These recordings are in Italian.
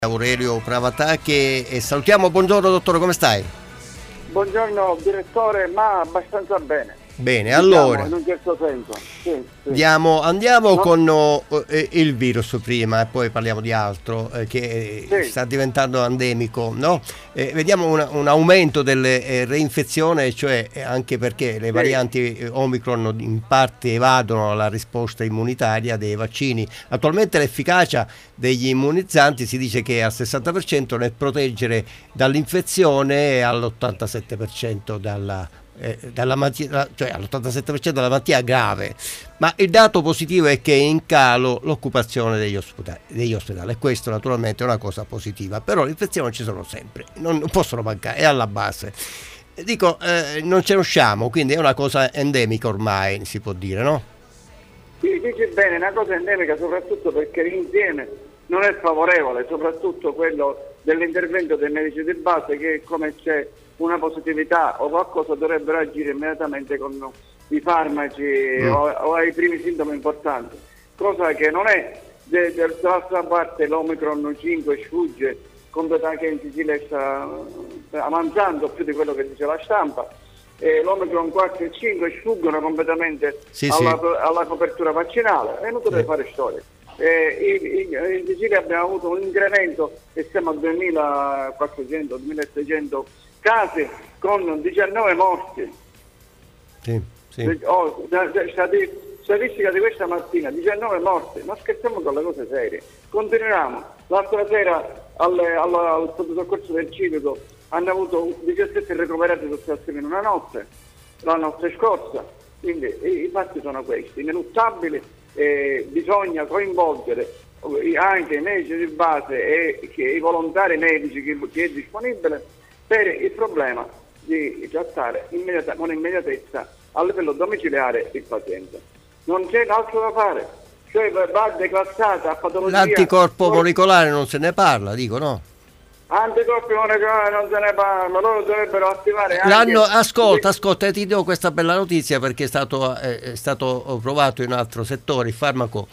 Aurelio Pravatà e salutiamo. Buongiorno dottore, come stai? Buongiorno direttore, ma abbastanza bene. Bene, Diciamo, allora in un certo senso. Sì. andiamo con il virus prima e poi parliamo di altro che sta diventando endemico, no? Vediamo un aumento delle reinfezioni, cioè anche perché le varianti Omicron in parte evadono la risposta immunitaria dei vaccini. Attualmente l'efficacia degli immunizzanti si dice che è al 60% nel proteggere dall'infezione e all'87% dalla malattia, cioè all'87% della malattia grave, ma il dato positivo è che è in calo l'occupazione degli ospedali, e questo naturalmente è una cosa positiva, però le infezioni ci sono sempre, non possono mancare, è alla base. Dico, non ce ne usciamo, quindi è una cosa endemica ormai, si può dire, no? Sì, dice bene, è una cosa endemica soprattutto perché l'insieme non è favorevole, soprattutto quello dell'intervento dei medici di base, che come c'è una positività o qualcosa dovrebbero agire immediatamente con i farmaci o ai primi sintomi importanti, cosa che non è. Dall'altra parte l'Omicron 5 sfugge completamente, che in Sicilia sta avanzando più di quello che dice la stampa, e l'Omicron 4 e 5 sfuggono completamente alla copertura vaccinale, e non deve fare storia. In Sicilia abbiamo avuto un incremento e siamo a 2400-2600 casi con 19 morti. Statistica di questa mattina, 19 morti, ma scherziamo con le cose serie. Continuiamo. L'altra sera al pronto soccorso del civico hanno avuto 17 recuperati sostitutivi in una notte, la notte scorsa. Quindi i fatti sono questi, ineluttabili. Bisogna coinvolgere anche i medici di base e i volontari medici, chi è disponibile, per il problema di trattare con immediatezza a livello domiciliare il paziente. Non c'è altro da fare, cioè va declassata a patologia. L'anticorpo molecolare non se ne parla, dico, no? Anticorpi molecolari non se ne parla, loro dovrebbero attivare anche... Ascolta, ti do questa bella notizia perché è stato provato in altro settore il farmaco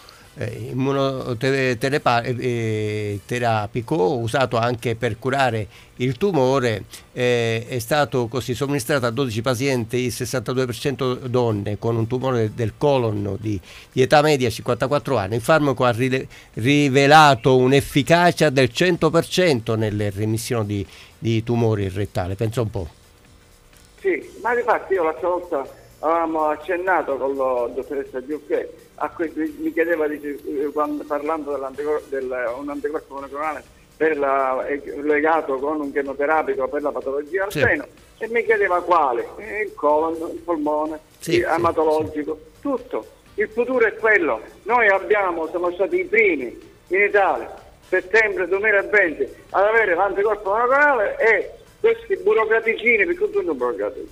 immunoterapico usato anche per curare il tumore, è stato così somministrato a 12 pazienti, il 62% donne con un tumore del colon di età media 54 anni. Il farmaco ha rivelato un'efficacia del 100% nelle remissioni di tumori rettali, pensa un po'. Sì, ma infatti io l'altra volta avevamo accennato con la dottoressa Giuffè, mi chiedeva parlando un anticorpo monoclonale legato con un chemoterapico per la patologia al seno, e mi chiedeva quale, il colon, il polmone, ematologico, tutto. Il futuro è quello. Noi siamo stati i primi in Italia, settembre 2020, ad avere l'anticorpo monoclonale, e questi burocraticini, perché sono burocratici,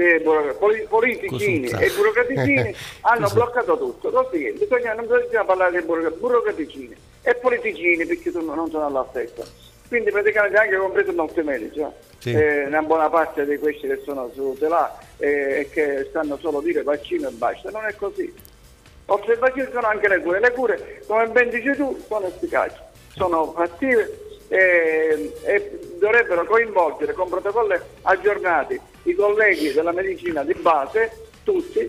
politicini e burocraticini hanno bloccato tutto. Così non bisogna parlare di burocraticini e politicini, perché non sono all'altezza. Quindi praticamente anche compreso molti medici, una buona parte di questi che sono su là e che stanno solo a dire vaccino e basta. Non è così. Oltre al vaccino sono anche le cure, come ben dici tu, sono efficaci, sono fattive e dovrebbero coinvolgere con protocolli aggiornati i colleghi della medicina di base, tutti,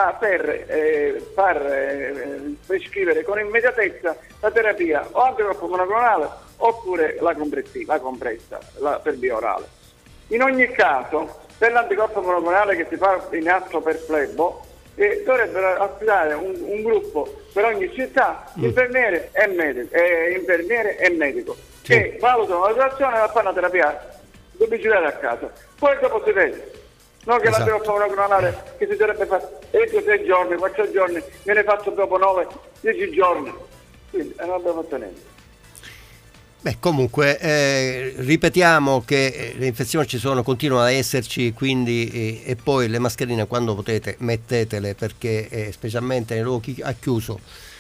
per prescrivere con immediatezza la terapia o anticorpo monoclonale oppure la compressa per via orale. In ogni caso, per l'anticorpo monoclonale che si fa in atto per flebo, dovrebbero affidare un gruppo per ogni città, infermiere e medico, che valutano la situazione e fanno la terapia domiciliare a casa. Poi dopo si vede, non che l'anticorpo monoclonale che si dovrebbe fare entro 6 giorni, 4 giorni, viene fatto dopo 9-10 giorni, quindi non abbiamo fatto niente. Beh, comunque ripetiamo che le infezioni ci sono, continuano ad esserci, quindi e poi le mascherine quando potete mettetele, perché specialmente nei luoghi a chiuso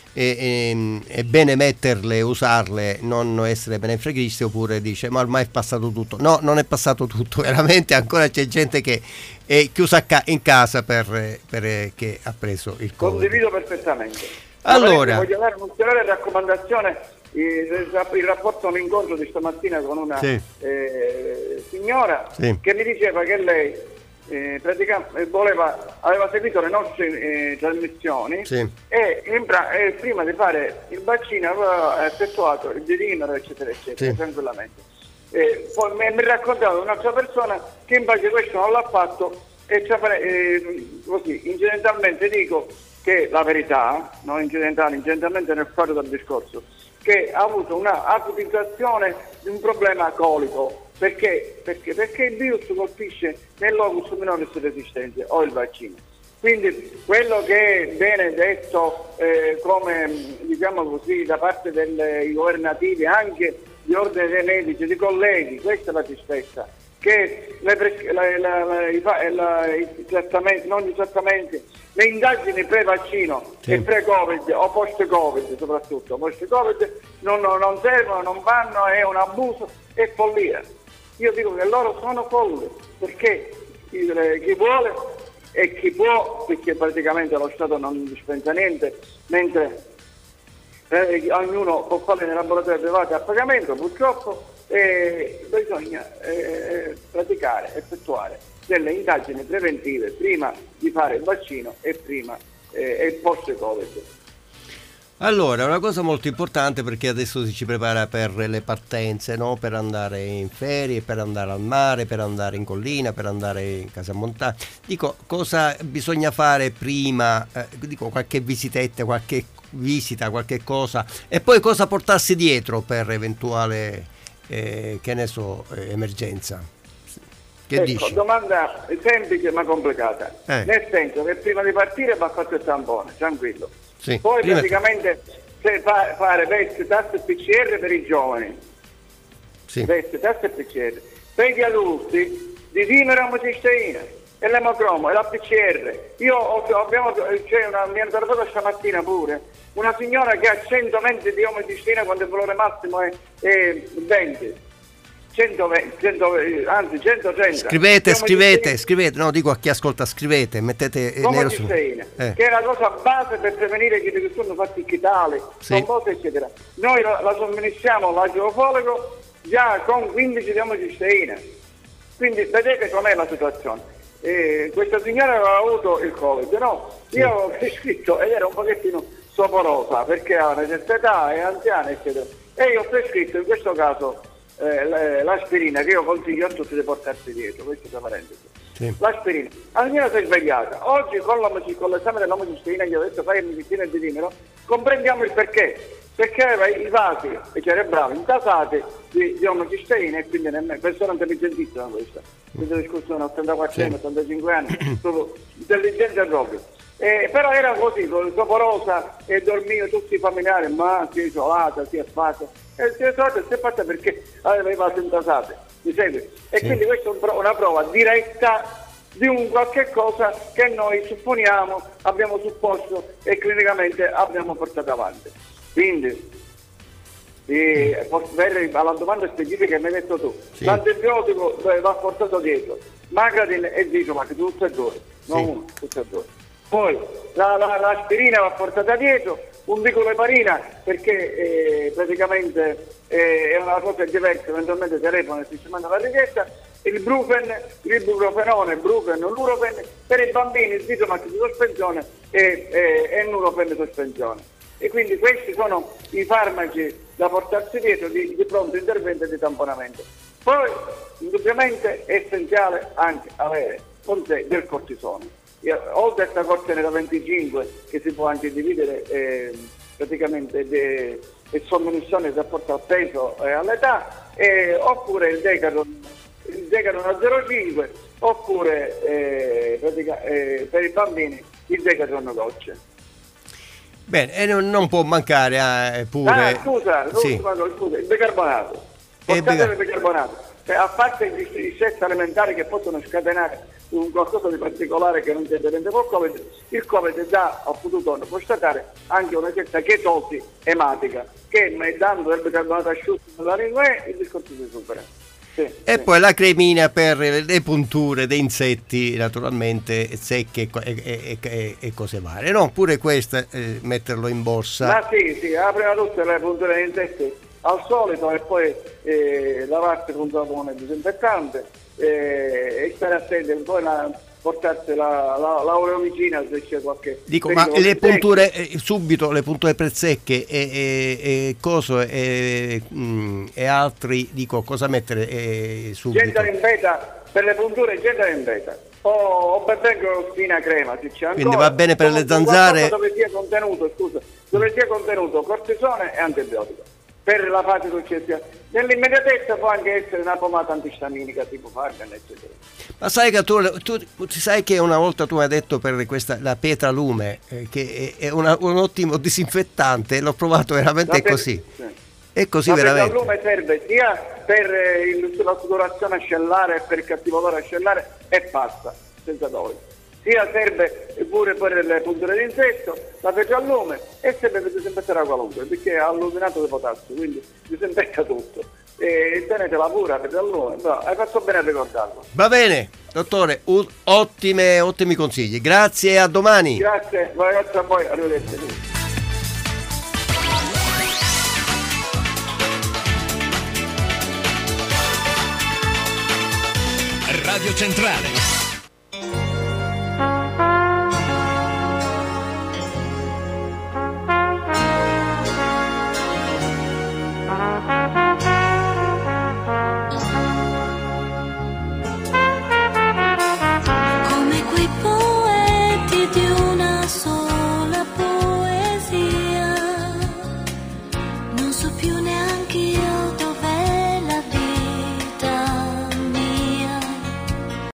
è bene metterle, usarle, non essere benefreghisti, oppure dice ma ormai è passato tutto. No, non è passato tutto, veramente ancora c'è gente che è chiusa in casa che ha preso il Covid. Condivido perfettamente. Allora, voglio dare un'ulteriore raccomandazione il rapporto, un incontro di stamattina con una signora sì. che mi diceva che lei praticamente aveva seguito le nostre trasmissioni, sì. e prima di fare il vaccino aveva effettuato il dirimero eccetera eccetera, sì. tranquillamente. Poi mi raccontava un'altra persona che invece questo non l'ha fatto, e così incidentalmente dico che la verità, non incidentalmente nel fare del discorso, che ha avuto una acutizzazione di un problema colico. Perché il virus colpisce nel locus minoris resistente o il vaccino. Quindi quello che viene detto come, diciamo così, da parte dei governativi, anche di ordine dei medici, di colleghi, questa è la tristezza, che i trattamenti, non i trattamenti, le indagini pre-vaccino e pre-Covid o post-Covid, soprattutto post-Covid, non servono, non vanno, è un abuso, è follia. Io dico che loro sono folli, perché chi vuole e chi può, perché praticamente lo Stato non dispensa niente, mentre ognuno può fare nei laboratori privati a pagamento, purtroppo bisogna effettuare delle indagini preventive prima di fare il vaccino e prima e post-Covid. Allora, una cosa molto importante, perché adesso ci prepara per le partenze, no? Per andare in ferie, per andare al mare, per andare in collina, per andare in casa montagna. Dico, cosa bisogna fare prima? Dico, qualche visitetta, qualche visita, qualche cosa, e poi cosa portarsi dietro per eventuale, che ne so, emergenza. Che dici? Domanda semplice ma complicata, nel senso che prima di partire va fatto il tampone, tranquillo. Sì, poi praticamente fare test, tasse PCR per i giovani, sì. Test, tasse PCR per gli adulti, di dimero omocisteina e l'emocromo e la PCR. Mi hanno trovato stamattina pure una signora che ha 120 di omocisteina quando il valore massimo è 20. 120, anzi 130. Scrivete, no, dico a chi ascolta, scrivete, mettete nero su. Che è la cosa base per prevenire che sono fatti chitali, trombose eccetera. Noi la somministriamo l'agiofolego già con 15 di omocisteina. Quindi vedete com'è la situazione. Questa signora aveva avuto il Covid, no? Io avevo prescritto ed era un pochettino soporosa perché ha una certa età, è anziana eccetera. E io ho prescritto in questo caso l'aspirina, che io consiglio a tutti di portarsi dietro, questo è parentesi. Sì. L'aspirina. La signora si è svegliata. Oggi con l'esame dell'omocisteina gli ho detto fai il medicina di dimero, comprendiamo il perché. Perché aveva i vasi cerebrali intasati di omocisteina e quindi persona intelligentissima questa. Questa discussione 84 anni, 85 anni, proprio intelligente proprio. Però era così, soporosa e dormiva tutti i familiari, ma si è isolata, si è fatta. E si è fatta perché aveva i vasi intasati, mi segui? E quindi questa è una prova diretta di un qualche cosa che noi supponiamo, abbiamo supposto e clinicamente abbiamo portato avanti. Quindi alla domanda specifica che mi hai detto tu, l'antibiotico va portato dietro, Magradin e Disomac, tutte e due, non uno, tutte e due. Poi l'aspirina va portata dietro, un bicoleparina perché praticamente è una cosa diversa, eventualmente telefono e si manda la richiesta, il Brufen, l'ibuprofenone, l'Urofen per i bambini, il Disomac di sospensione e il Nurofen di sospensione. E quindi questi sono i farmaci da portarsi dietro di pronto intervento e di tamponamento. Poi indubbiamente è essenziale anche avere con sé del cortisone. Oltre a questa cortene da 25 che si può anche dividere praticamente e somministrazione in rapporto al peso e all'età, oppure il Decathlon a 0,5 oppure per i bambini il Decathlon gocce. Bene, e non può mancare pure... Scusa, il bicarbonato. Portate il bicarbonato. A parte i stress alimentari che possono scatenare un qualcosa di particolare che non si rende col il Covid ho potuto constatare anche una certa chetosi ematica che dando del bicarbonato asciutto nella lingua il discorso si supera. e poi la cremina per le punture dei insetti, naturalmente secche e cose varie, no? Pure questa metterlo in borsa. Ma sì, prima tutte le punture degli insetti al solito e poi lavarsi con sapone disinfettante e stare attenti, poi portarsi l'aureomicina se c'è qualche... Dico, ma le punture subito, le punture per secche e altri, dico, cosa mettere subito? Gental in beta, per le punture gental in beta o per esempio spina crema se c'è ancora. Quindi va bene per le zanzare, dove sia contenuto cortisone e antibiotico per la fase successiva. Nell'immediatezza può anche essere una pomata antistaminica tipo Fargan, eccetera. Ma sai che tu sai che una volta tu mi hai detto per la Pietralume che è un ottimo disinfettante, l'ho provato veramente così. Sì. È così la veramente. La Pietralume serve sia per la sudorazione ascellare e per il cattivo odore ascellare e basta, senza dolore. Sia serve pure per le punture di insetto, la Pietralume e serve per disinfettare qualunque, perché è alluminato di potassio, quindi disinfetta tutto. E tenetela pure la Pietralume, no, hai fatto bene a ricordarlo. Va bene, dottore, ottimi consigli. Grazie e a domani. Grazie a voi, arrivederci. Radio Centrale